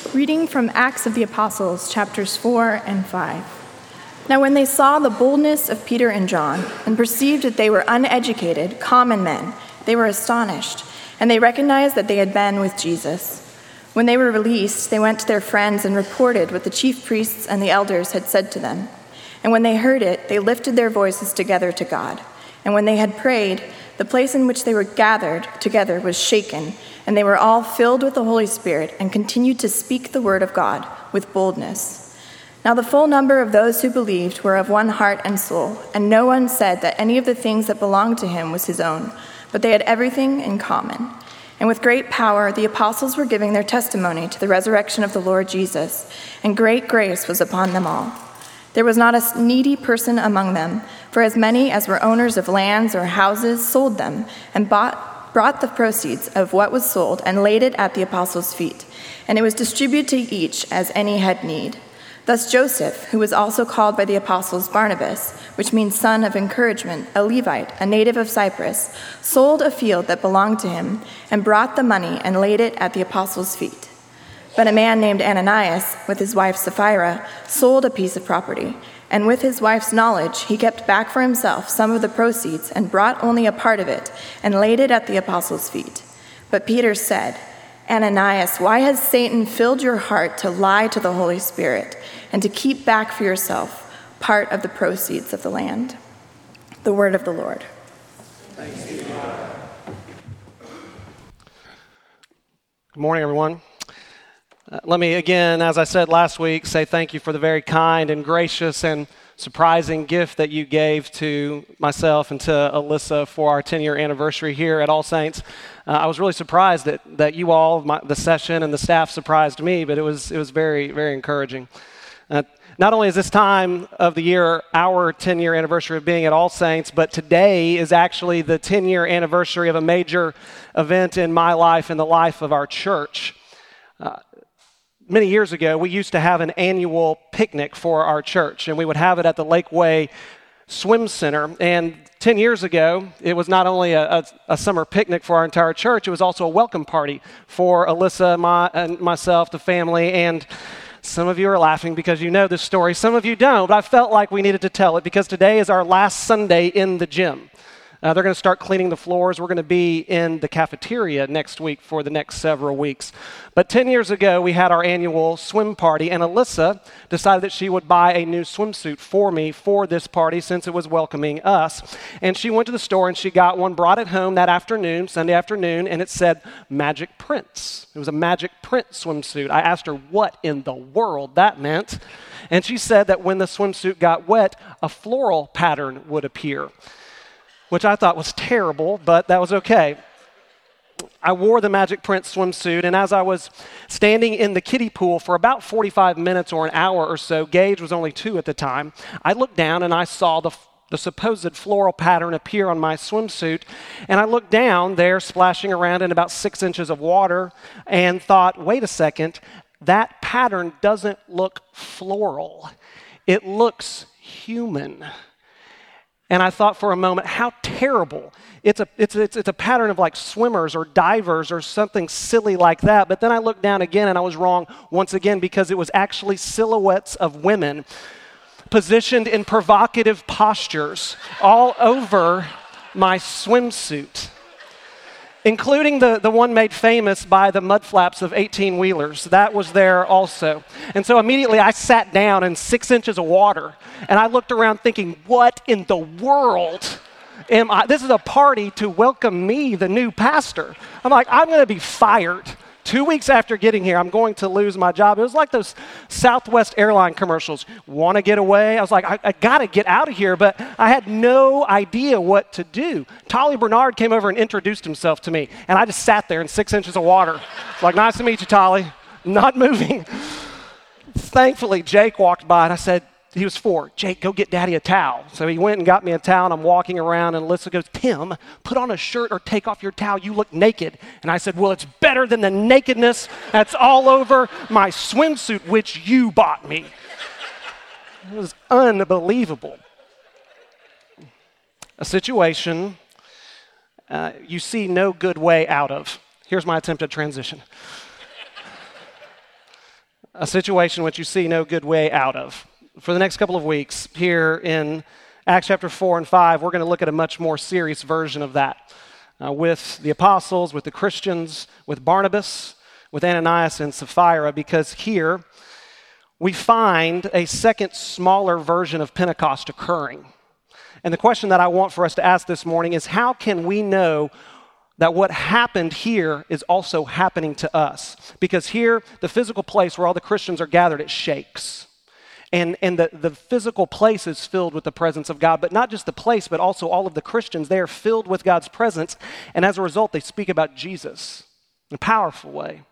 Reading from Acts of the Apostles, chapters 4 and 5. Now when they saw the boldness of Peter and John and perceived that they were uneducated, common men, they were astonished, and they recognized that they had been with Jesus. When they were released, they went to their friends and reported what the chief priests and the elders had said to them. And when they heard it, they lifted their voices together to God. And when they had prayed, the place in which they were gathered together was shaken, and they were all filled with the Holy Spirit and continued to speak the word of God with boldness. Now the full number of those who believed were of one heart and soul, and no one said that any of the things that belonged to him was his own, but they had everything in common. And with great power the apostles were giving their testimony to the resurrection of the Lord Jesus, and great grace was upon them all. There was not a needy person among them, for as many as were owners of lands or houses sold them and brought the proceeds of what was sold and laid it at the apostles' feet, and it was distributed to each as any had need. Thus Joseph, who was also called by the apostles Barnabas, which means son of encouragement, a Levite, a native of Cyprus, sold a field that belonged to him and brought the money and laid it at the apostles' feet. But a man named Ananias, with his wife Sapphira, sold a piece of property, and with his wife's knowledge he kept back for himself some of the proceeds and brought only a part of it and laid it at the apostles' feet. But Peter said, Ananias, why has Satan filled your heart to lie to the Holy Spirit and to keep back for yourself part of the proceeds of the land? The word of the Lord. Thanks be to God. Good morning, everyone. Let me again, as I said last week, say thank you for the very kind and gracious and surprising gift that you gave to myself and to Alyssa for our 10-year anniversary here at All Saints. I was really surprised that you all, the session and the staff surprised me, but it was very, very encouraging. Not only is this time of the year our 10-year anniversary of being at All Saints, but today is actually the 10-year anniversary of a major event in my life and the life of our church. Many years ago, we used to have an annual picnic for our church, and we would have it at the Lakeway Swim Center. And 10 years ago, it was not only a summer picnic for our entire church, it was also a welcome party for Alyssa and myself, the family, and some of you are laughing because you know this story. Some of you don't, but I felt like we needed to tell it because today is our last Sunday in the gym. They're going to start cleaning the floors. We're going to be in the cafeteria next week for the next several weeks. But 10 years ago, we had our annual swim party, and Alyssa decided that she would buy a new swimsuit for me for this party since it was welcoming us. And she went to the store and she got one, brought it home that afternoon, Sunday afternoon, and it said Magic Prints. It was a Magic Print swimsuit. I asked her what in the world that meant, and she said that when the swimsuit got wet, a floral pattern would appear, which I thought was terrible, but that was okay. I wore the Magic Print swimsuit, and as I was standing in the kiddie pool for about 45 minutes or an hour or so, Gage was only 2 at the time, I looked down and I saw the supposed floral pattern appear on my swimsuit, and I looked down there splashing around in about 6 inches of water and thought, wait a second, that pattern doesn't look floral. It looks human. And I thought for a moment, how terrible. It's a pattern of like swimmers or divers or something silly like that. But then I looked down again and I was wrong once again because it was actually silhouettes of women positioned in provocative postures all over my swimsuit, including the one made famous by the mud flaps of 18-wheelers. That was there also. And so immediately I sat down in 6 inches of water, and I looked around thinking, what in the world am I? This is a party to welcome me, the new pastor. I'm like, I'm going to be fired. 2 weeks after getting here, I'm going to lose my job. It was like those Southwest airline commercials. Want to get away? I was like, I got to get out of here, but I had no idea what to do. Tolly Bernard came over and introduced himself to me, and I just sat there in 6 inches of water. Like, nice to meet you, Tolly. Not moving. Thankfully, Jake walked by, and I said, he was 4. Jake, go get Daddy a towel. So he went and got me a towel, and I'm walking around, and Alyssa goes, Tim, put on a shirt or take off your towel. You look naked. And I said, well, it's better than the nakedness that's all over my swimsuit, which you bought me. It was unbelievable. A situation you see no good way out of. Here's my attempt at transition. a situation which you see no good way out of. For the next couple of weeks here in Acts chapter 4 and 5, we're going to look at a much more serious version of that with the apostles, with the Christians, with Barnabas, with Ananias and Sapphira, because here we find a second smaller version of Pentecost occurring. And the question that I want for us to ask this morning is, how can we know that what happened here is also happening to us? Because here, the physical place where all the Christians are gathered, it shakes. And the physical place is filled with the presence of God, but not just the place, but also all of the Christians. They are filled with God's presence, and as a result, they speak about Jesus in a powerful way.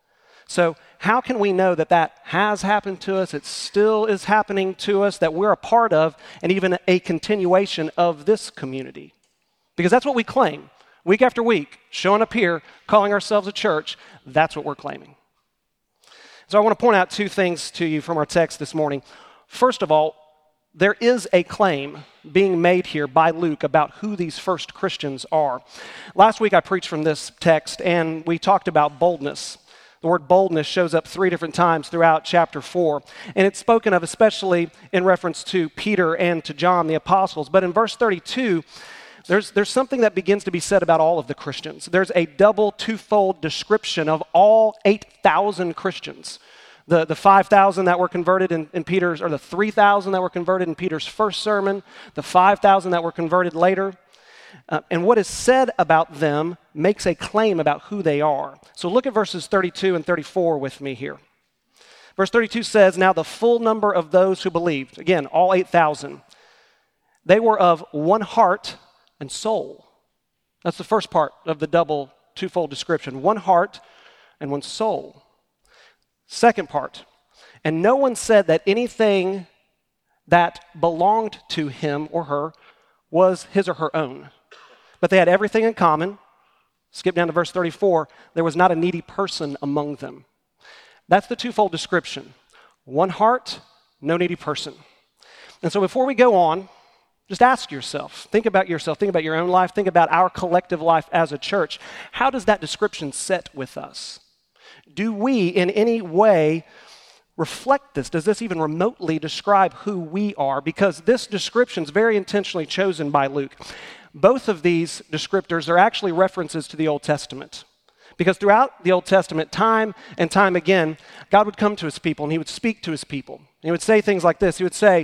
So how can we know that that has happened to us, it still is happening to us, that we're a part of, and even a continuation of this community? Because that's what we claim. Week after week, showing up here, calling ourselves a church, that's what we're claiming. So I want to point out two things to you from our text this morning. First of all, there is a claim being made here by Luke about who these first Christians are. Last week I preached from this text, and we talked about boldness. The word boldness shows up 3 different times throughout chapter 4, and it's spoken of especially in reference to Peter and to John, the apostles. But in verse 32, there's something that begins to be said about all of the Christians. There's a twofold description of all 8,000 Christians. The 5,000 that were converted in Peter's, or the 3,000 that were converted in Peter's first sermon, the 5,000 that were converted later. And what is said about them makes a claim about who they are. So look at verses 32 and 34 with me here. Verse 32 says, "Now the full number of those who believed," again, all 8,000, "they were of one heart and soul." That's the first part of the twofold description. One heart and one soul. Second part, "And no one said that anything that belonged to him or her was his or her own, but they had everything in common." Skip down to verse 34. "There was not a needy person among them." That's the twofold description. One heart, no needy person. And so before we go on, just ask yourself, think about your own life, think about our collective life as a church. How does that description sit with us? Do we in any way reflect this? Does this even remotely describe who we are? Because this description is very intentionally chosen by Luke. Both of these descriptors are actually references to the Old Testament. Because throughout the Old Testament, time and time again, God would come to his people and he would speak to his people. And he would say things like this. He would say,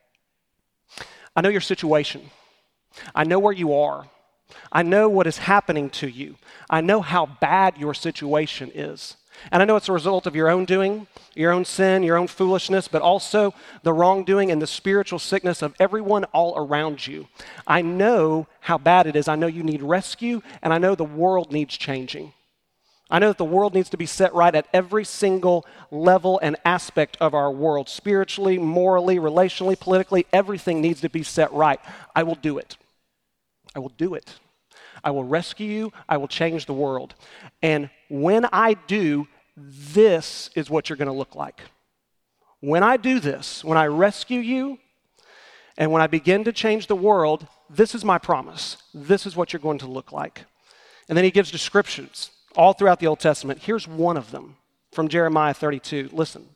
"I know your situation. I know where you are. I know what is happening to you. I know how bad your situation is. And I know it's a result of your own doing, your own sin, your own foolishness, but also the wrongdoing and the spiritual sickness of everyone all around you. I know how bad it is. I know you need rescue, and I know the world needs changing. I know that the world needs to be set right at every single level and aspect of our world. Spiritually, morally, relationally, politically, everything needs to be set right. I will do it. I will do it. I will rescue you. I will change the world. And when I do, this is what you're going to look like. When I do this, when I rescue you, and when I begin to change the world, this is my promise. This is what you're going to look like." And then he gives descriptions all throughout the Old Testament. Here's one of them from Jeremiah 32. Listen.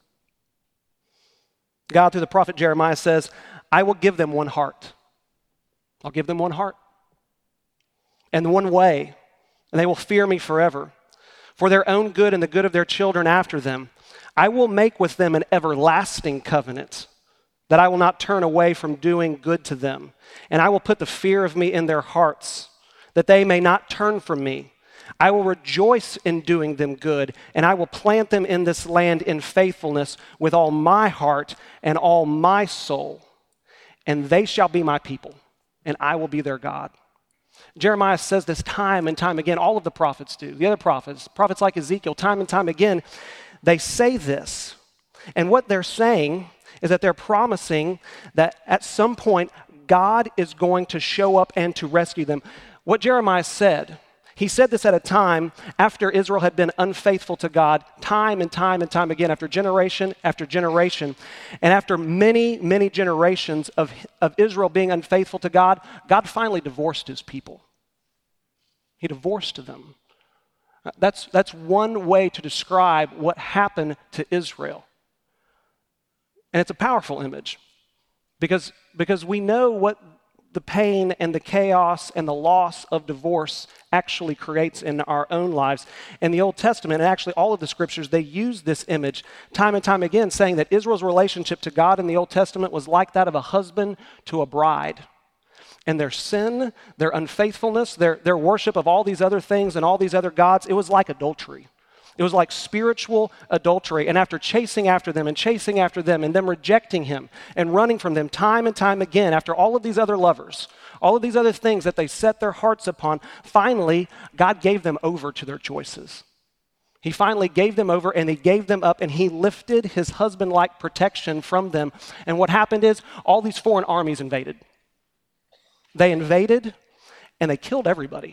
God, through the prophet Jeremiah, says, "I will give them one heart." I'll give them one heart and one way, and they will fear me forever. For their own good and the good of their children after them, I will make with them an everlasting covenant, that I will not turn away from doing good to them. And I will put the fear of me in their hearts, that they may not turn from me. I will rejoice in doing them good, and I will plant them in this land in faithfulness with all my heart and all my soul. And they shall be my people, and I will be their God. Jeremiah says this time and time again. All of the prophets do. The other prophets like Ezekiel, time and time again, they say this. And what they're saying is that they're promising that at some point, God is going to show up and to rescue them. What Jeremiah said, he said this at a time after Israel had been unfaithful to God time and time and time again, after generation after generation. And after many, many generations of Israel being unfaithful to God, God finally divorced his people. He divorced them. That's one way to describe what happened to Israel. And it's a powerful image because we know what the pain and the chaos and the loss of divorce actually creates in our own lives. In the Old Testament, and actually all of the scriptures, they use this image time and time again, saying that Israel's relationship to God in the Old Testament was like that of a husband to a bride. And their sin, their unfaithfulness, their worship of all these other things and all these other gods, it was like adultery. It was like spiritual adultery. And after chasing after them and them rejecting him and running from them time and time again, after all of these other lovers, all of these other things that they set their hearts upon, finally, God gave them over to their choices. He finally gave them over and he gave them up and he lifted his husband-like protection from them. And what happened is all these foreign armies invaded. They invaded and they killed everybody.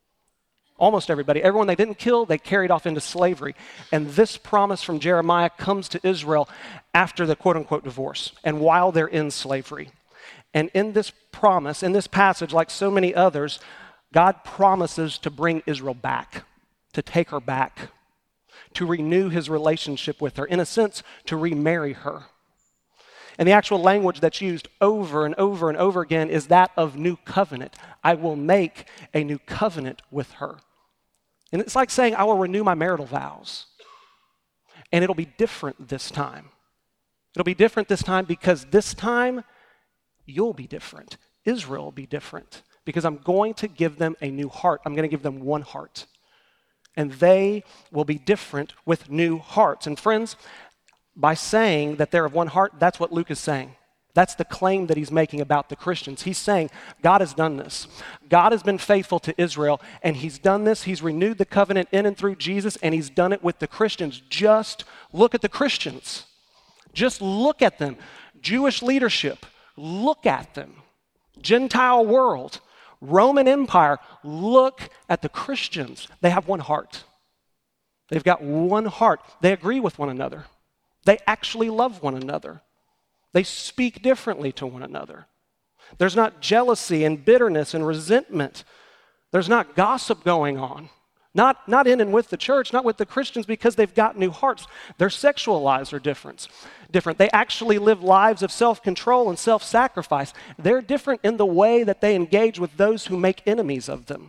Almost everybody. Everyone they didn't kill, they carried off into slavery. And this promise from Jeremiah comes to Israel after the quote-unquote divorce and while they're in slavery. And in this promise, in this passage, like so many others, God promises to bring Israel back, to take her back, to renew his relationship with her, in a sense, to remarry her. And the actual language that's used over and over and over again is that of new covenant. I will make a new covenant with her. And it's like saying, I will renew my marital vows. And it'll be different this time. It'll be different this time because this time, you'll be different. Israel will be different because I'm going to give them a new heart. I'm going to give them one heart. And they will be different with new hearts. And friends, by saying that they're of one heart, that's what Luke is saying. That's the claim that he's making about the Christians. He's saying, God has done this. God has been faithful to Israel, and he's done this. He's renewed the covenant in and through Jesus, and he's done it with the Christians. Just look at the Christians. Just look at them. Jewish leadership, look at them. Gentile world, Roman Empire, look at the Christians. They have one heart. They've got one heart. They agree with one another. They actually love one another. They speak differently to one another. There's not jealousy and bitterness and resentment. There's not gossip going on. Not in and with the church, not with the Christians, because they've got new hearts. Their sexual lives are different. They actually live lives of self-control and self-sacrifice. They're different in the way that they engage with those who make enemies of them.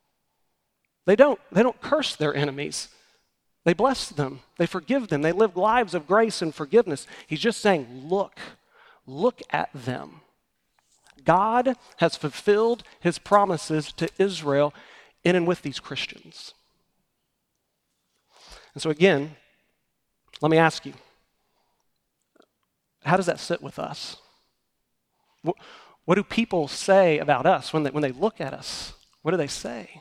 They don't curse their enemies. They bless them. They forgive them. They live lives of grace and forgiveness. He's just saying, look at them. God has fulfilled his promises to Israel in and with these Christians. And so again, let me ask you, how does that sit with us? What do people say about us when they look at us? What do they say?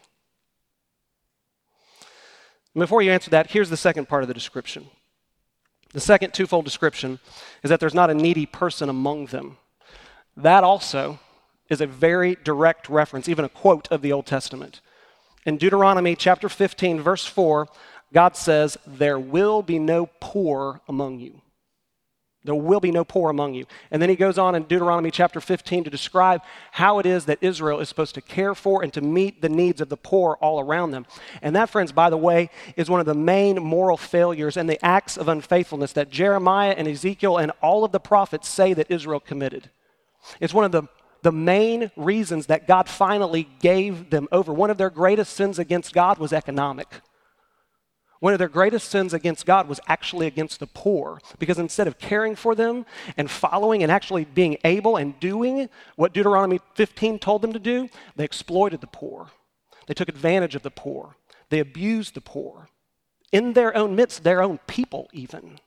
And before you answer that, here's the second part of the description. The second twofold description is that there's not a needy person among them. That also is a very direct reference, even a quote of the Old Testament. In Deuteronomy chapter 15, verse 4, God says, there will be no poor among you. There will be no poor among you. And then he goes on in Deuteronomy chapter 15 to describe how it is that Israel is supposed to care for and to meet the needs of the poor all around them. And that, friends, by the way, is one of the main moral failures and the acts of unfaithfulness that Jeremiah and Ezekiel and all of the prophets say that Israel committed. It's one of the main reasons that God finally gave them over. One of their greatest sins against God was economic. One of their greatest sins against God was actually against the poor, because instead of caring for them and following and actually being able and doing what Deuteronomy 15 told them to do, they exploited the poor. They took advantage of the poor. They abused the poor in their own midst, their own people even.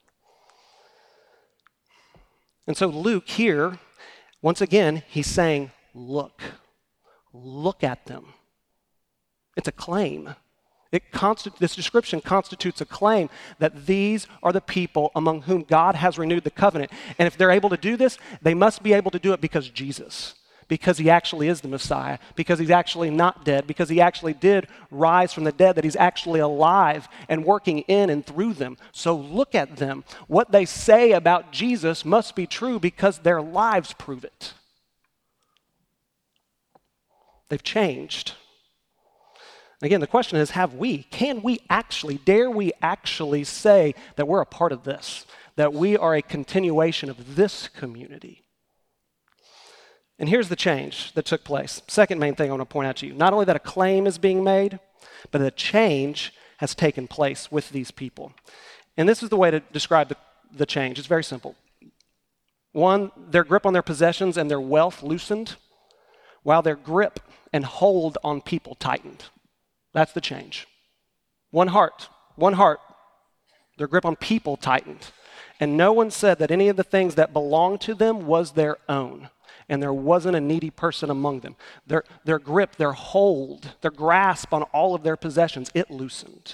And so Luke here, once again, he's saying, look at them. It's a claim. This description constitutes a claim that these are the people among whom God has renewed the covenant. And if they're able to do this, they must be able to do it because Jesus, because he actually is the Messiah, because he's actually not dead, because he actually did rise from the dead, that he's actually alive and working in and through them. So look at them. What they say about Jesus must be true because their lives prove it. They've changed. Again, the question is, dare we actually say that we're a part of this? that we are a continuation of this community. And here's the change that took place. Second main thing I want to point out to you. Not only that a claim is being made, but a change has taken place with these people. And this is the way to describe the change. It's very simple. One, their grip on their possessions and their wealth loosened, while their grip and hold on people tightened. That's the change. One heart. Their grip on people tightened. And no one said that any of the things that belonged to them was their own. And there wasn't a needy person among them. Their grip, their hold, their grasp on all of their possessions, it loosened.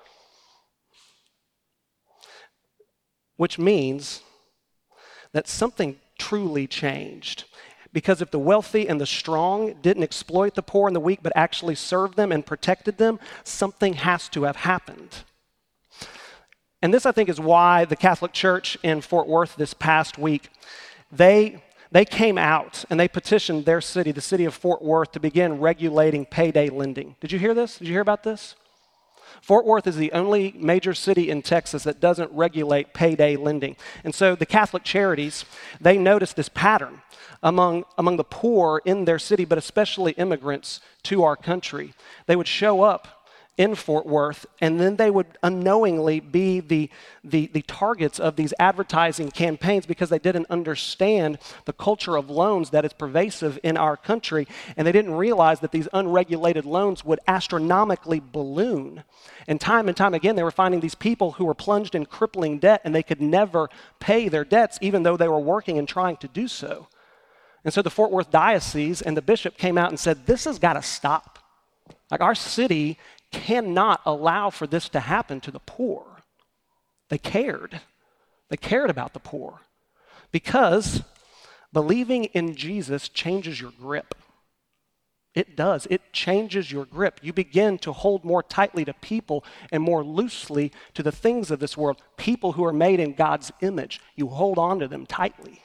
Which means that something truly changed. Because if the wealthy and the strong didn't exploit the poor and the weak, but actually served them and protected them, something has to have happened. And this, I think, is why the Catholic Church in Fort Worth this past week, they came out and they petitioned their city, the city of Fort Worth, to begin regulating payday lending. Did you hear this? Did you hear about this? Fort Worth is the only major city in Texas that doesn't regulate payday lending. And so the Catholic Charities, they noticed this pattern among the poor in their city, but especially immigrants to our country. They would show up in Fort Worth, and then they would unknowingly be the targets of these advertising campaigns because they didn't understand the culture of loans that is pervasive in our country, and they didn't realize that these unregulated loans would astronomically balloon. And time again, they were finding these people who were plunged in crippling debt, and they could never pay their debts, even though they were working and trying to do so. And so the Fort Worth Diocese and the bishop came out and said, this has got to stop. Like, our city cannot allow for this to happen to the poor. They cared. They cared about the poor because believing in Jesus changes your grip. It does. It changes your grip. You begin to hold more tightly to people and more loosely to the things of this world. People who are made in God's image, you hold on to them tightly.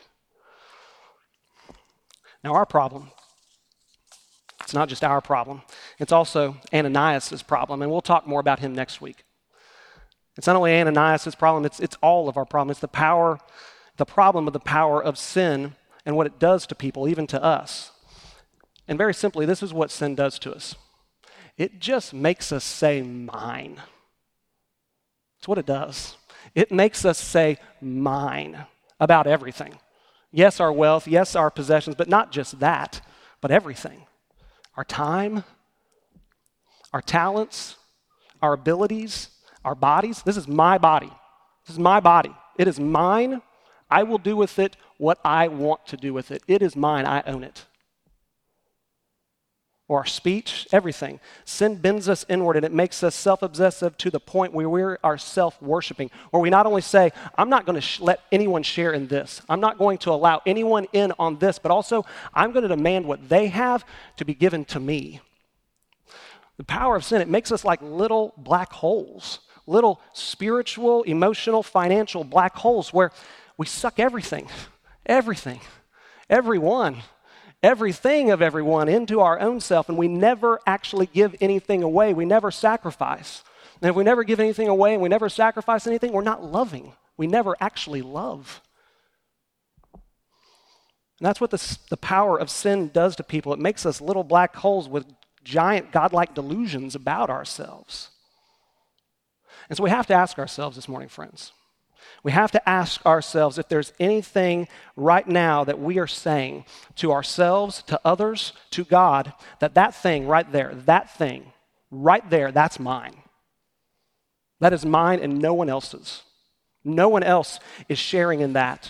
Now, our problem, it's not just our problem. It's also Ananias' problem, and we'll talk more about him next week. It's not only Ananias' problem, it's all of our problem. It's the problem of the power of sin and what it does to people, even to us. And very simply, this is what sin does to us. It just makes us say mine. That's what it does. It makes us say mine about everything. Yes, our wealth, yes, our possessions, but not just that, but everything. Our time, our talents, our abilities, our bodies. This is my body. This is my body. It is mine. I will do with it what I want to do with it. It is mine. I own it. Or our speech, everything. Sin bends us inward and it makes us self-obsessive to the point where we are self-worshiping, where we not only say, I'm not going to let anyone share in this. I'm not going to allow anyone in on this, but also I'm going to demand what they have to be given to me. The power of sin, it makes us like little black holes, little spiritual, emotional, financial black holes where we suck everything, everyone, everything of everyone into our own self, and we never actually give anything away. We never sacrifice. And if we never give anything away and we never sacrifice anything, we're not loving. We never actually love. And that's what the power of sin does to people. It makes us little black holes with giant godlike delusions about ourselves. And so we have to ask ourselves this morning, friends. We have to ask ourselves if there's anything right now that we are saying to ourselves, to others, to God, that thing right there, that's mine. That is mine and no one else's. No one else is sharing in that.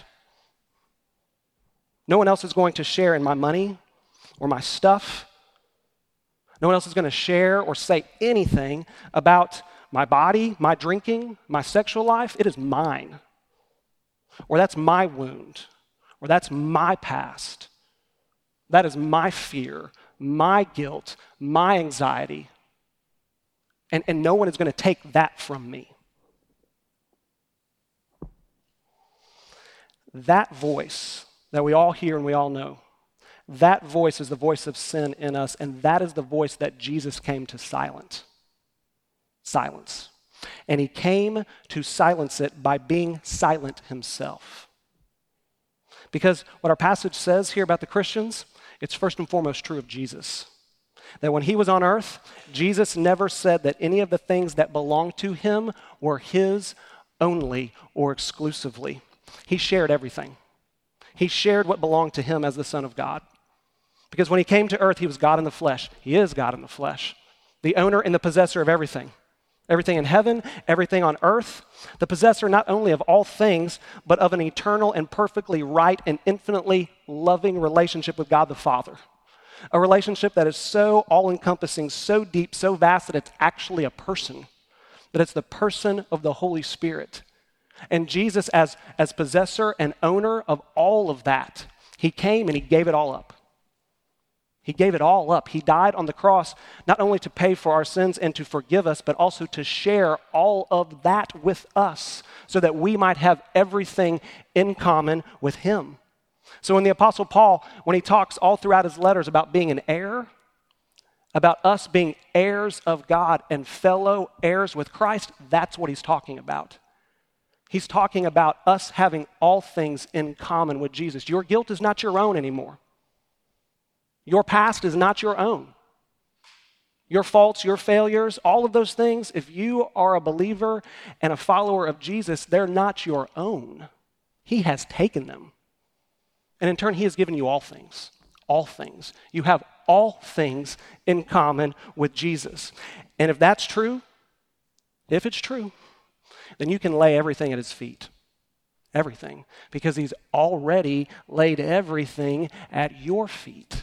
No one else is going to share in my money or my stuff. No one else is going to share or say anything about my body, my drinking, my sexual life. It is mine. Or that's my wound. Or that's my past. That is my fear, my guilt, my anxiety. And no one is going to take that from me. That voice that we all hear and we all know, that voice is the voice of sin in us, and that is the voice that Jesus came to silence. and he came to silence it by being silent himself. Because what our passage says here about the Christians, it's first and foremost true of Jesus. That when he was on earth, Jesus never said that any of the things that belonged to him were his only or exclusively. He shared everything. He shared what belonged to him as the Son of God. Because when he came to earth, he was God in the flesh. He is God in the flesh, the owner and the possessor of everything. Everything in heaven, everything on earth, the possessor not only of all things, but of an eternal and perfectly right and infinitely loving relationship with God the Father. A relationship that is so all-encompassing, so deep, so vast that it's actually a person, that it's the person of the Holy Spirit. And Jesus, as possessor and owner of all of that, he came and he gave it all up. He gave it all up. He died on the cross not only to pay for our sins and to forgive us, but also to share all of that with us so that we might have everything in common with him. So when the Apostle Paul, when he talks all throughout his letters about being an heir, about us being heirs of God and fellow heirs with Christ, that's what he's talking about. He's talking about us having all things in common with Jesus. Your guilt is not your own anymore. Your past is not your own. Your faults, your failures, all of those things, if you are a believer and a follower of Jesus, they're not your own. He has taken them. And in turn, he has given you all things. All things. You have all things in common with Jesus. And if that's true, if it's true, then you can lay everything at his feet. Everything. Because he's already laid everything at your feet.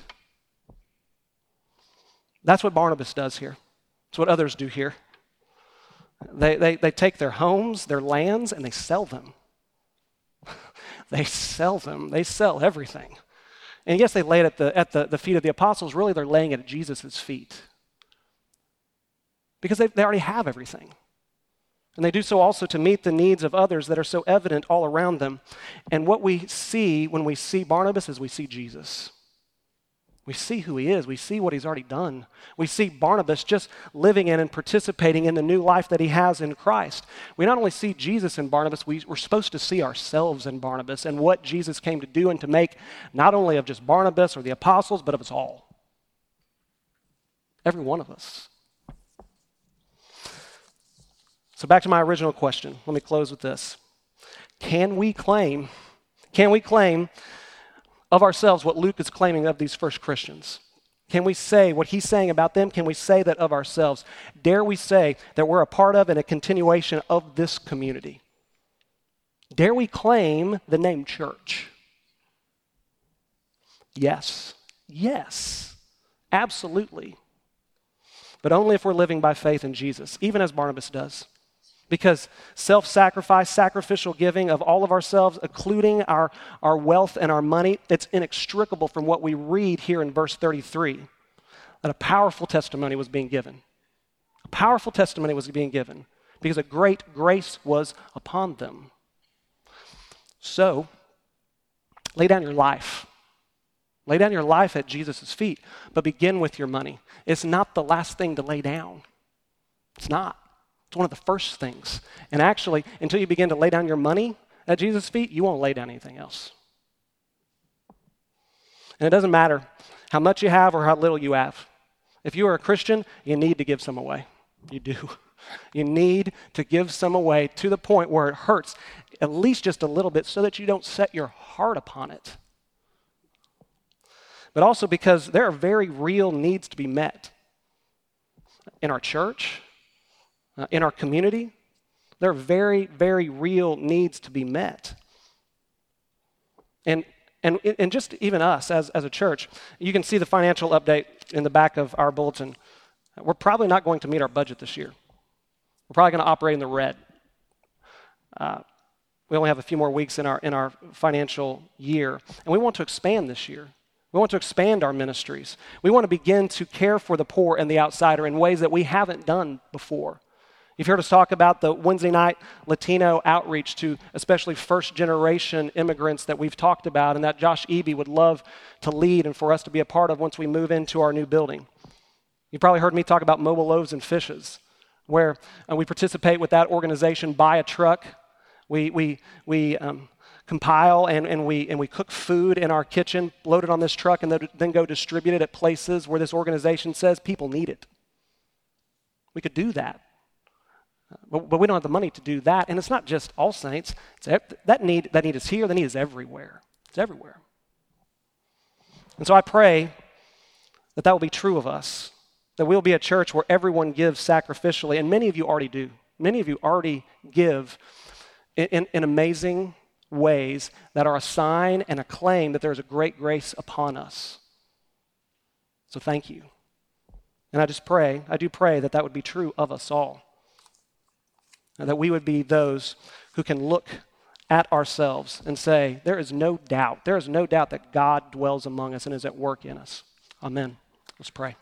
That's what Barnabas does here. It's what others do here. They take their homes, their lands, and they sell them. They sell them. They sell everything. And yes, they lay it at the feet of the apostles. Really, they're laying it at Jesus' feet. Because they already have everything. And they do so also to meet the needs of others that are so evident all around them. And what we see when we see Barnabas is we see Jesus. We see who he is. We see what he's already done. We see Barnabas just living in and participating in the new life that he has in Christ. We not only see Jesus in Barnabas, we're supposed to see ourselves in Barnabas and what Jesus came to do and to make not only of just Barnabas or the apostles, but of us all. Every one of us. So back to my original question. Let me close with this. Can we claim of ourselves what Luke is claiming of these first Christians? Can we say what he's saying about them? Can we say that of ourselves? Dare we say that we're a part of and a continuation of this community? Dare we claim the name church? Yes. Yes. Absolutely. But only if we're living by faith in Jesus, even as Barnabas does. Because self-sacrifice, sacrificial giving of all of ourselves, including our wealth and our money, it's inextricable from what we read here in verse 33, that a powerful testimony was being given. A powerful testimony was being given because a great grace was upon them. So, lay down your life. Lay down your life at Jesus' feet, but begin with your money. It's not the last thing to lay down. It's not. It's one of the first things. And actually, until you begin to lay down your money at Jesus' feet, you won't lay down anything else. And it doesn't matter how much you have or how little you have. If you are a Christian, you need to give some away. You do. You need to give some away to the point where it hurts at least just a little bit so that you don't set your heart upon it. But also because there are very real needs to be met in our church, in our community. There are very, very real needs to be met. And just even us as a church, you can see the financial update in the back of our bulletin. We're probably not going to meet our budget this year. We're probably going to operate in the red. We only have a few more weeks in our financial year, and we want to expand this year. We want to expand our ministries. We want to begin to care for the poor and the outsider in ways that we haven't done before. You've heard us talk about the Wednesday night Latino outreach to especially first-generation immigrants that we've talked about and that Josh Eby would love to lead and for us to be a part of once we move into our new building. You probably heard me talk about mobile loaves and fishes. where we participate with that organization, buy a truck. We compile and we cook food in our kitchen, load it on this truck, and then go distribute it at places where this organization says people need it. We could do that. But we don't have the money to do that. And it's not just All Saints. That need is here. The need is everywhere. It's everywhere. And so I pray that will be true of us, that we'll be a church where everyone gives sacrificially. And many of you already do. Many of you already give in amazing ways that are a sign and a claim that there's a great grace upon us. So thank you. And I do pray that would be true of us all. And that we would be those who can look at ourselves and say, there is no doubt that God dwells among us and is at work in us. Amen. Let's pray.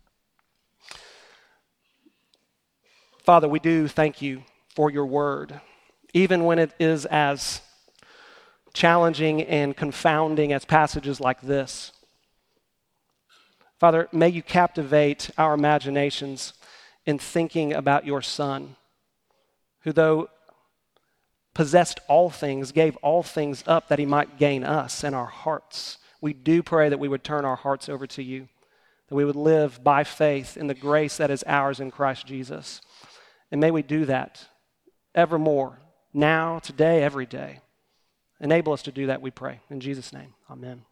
Father, we do thank you for your word, even when it is as challenging and confounding as passages like this. Father, may you captivate our imaginations in thinking about your Son, who though possessed all things, gave all things up that he might gain us and our hearts. We do pray that we would turn our hearts over to you, that we would live by faith in the grace that is ours in Christ Jesus. And may we do that evermore, now, today, every day. Enable us to do that, we pray. In Jesus' name, amen.